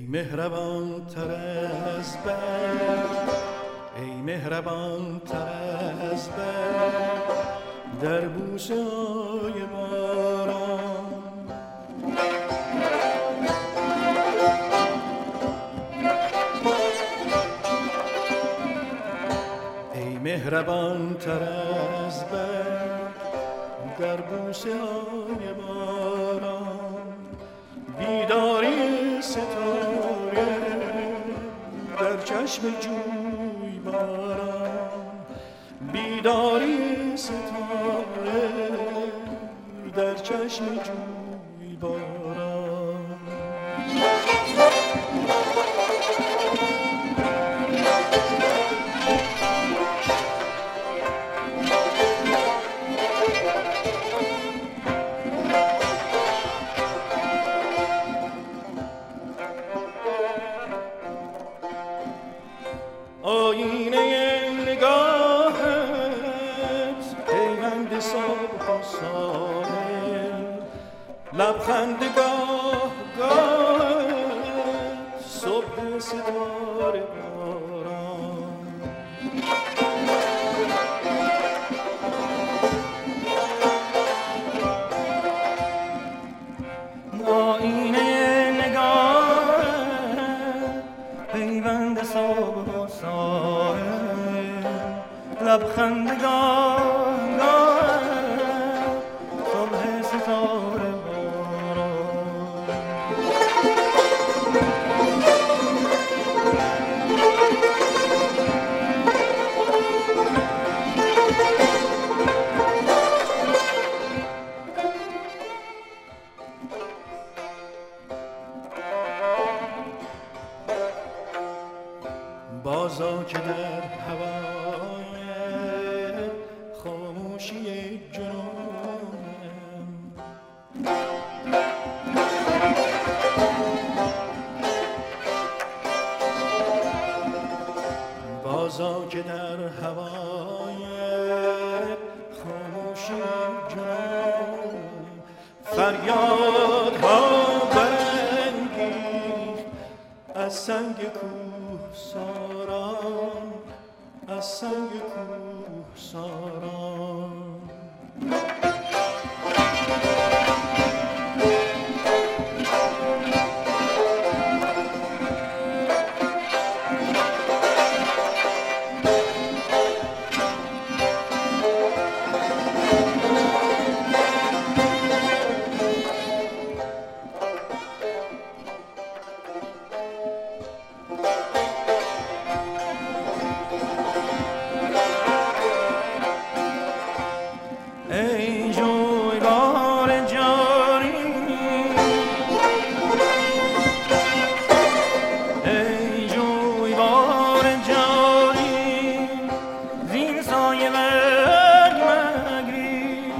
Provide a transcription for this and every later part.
مهربان تر از برق، ای مهربان تر از برق در بوسه های باران. ای مهربان تر از برق در بوسه های باران، بیداری ستاره در چشم جوی باران، بیداری ستاره در چشم جوی باران. آینه نگاهت پیوند صبح و ساحل، لبخند گاه گاهت صبح ستاره باران. آینه نگاهت پیوند صبح و ساحل، لبخند گاه گاه صبح ستاره باران. بازا که در هوای خاموشی جنونم، بازا که در هوای خاموشی جنونم، فریادها برانگیخت از سنگ کوه ساران، از سنگ کوه ساران. ای جویبار جاری، ای جویبار جاری، زین سایه برگ مگری.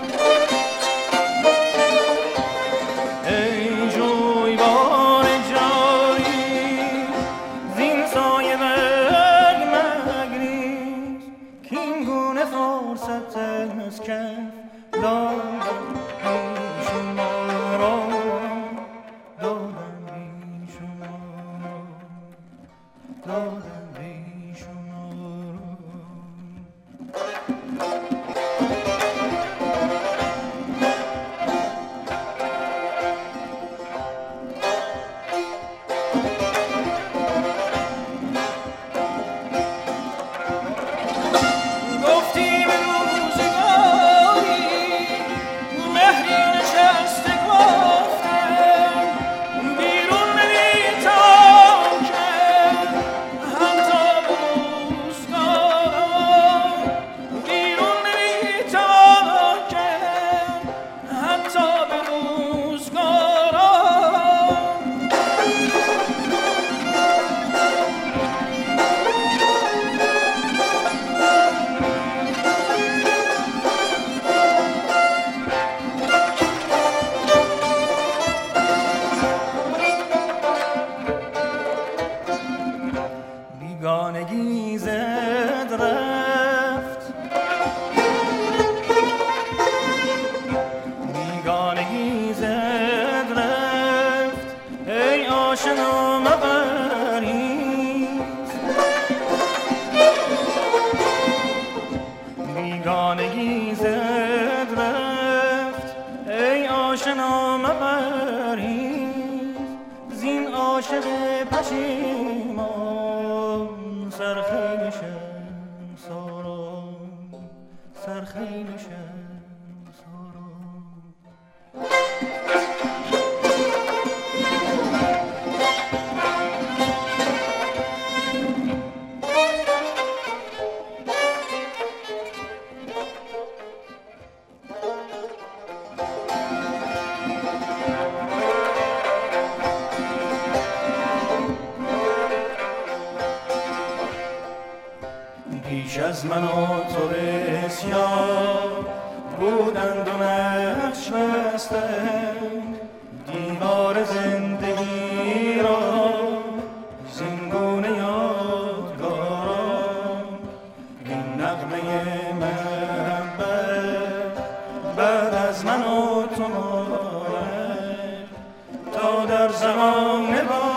ای جویبار جاری، زین سایه برگ مگری، کین گونه فرصت از کف دادم شما را، دادم بی شما را، دادم بی شما گفتی به روزگاری مهری آشنا مپرهیز زین عاشق پشیمان سرخیل شمسارا سرخیل شمسارا. پیش از من و تو بسیار بودند و نقش بستند دیوار زندگی را زینگونه یادگاران. این نغمه محبت بعد از من و تو ماند تا در زمان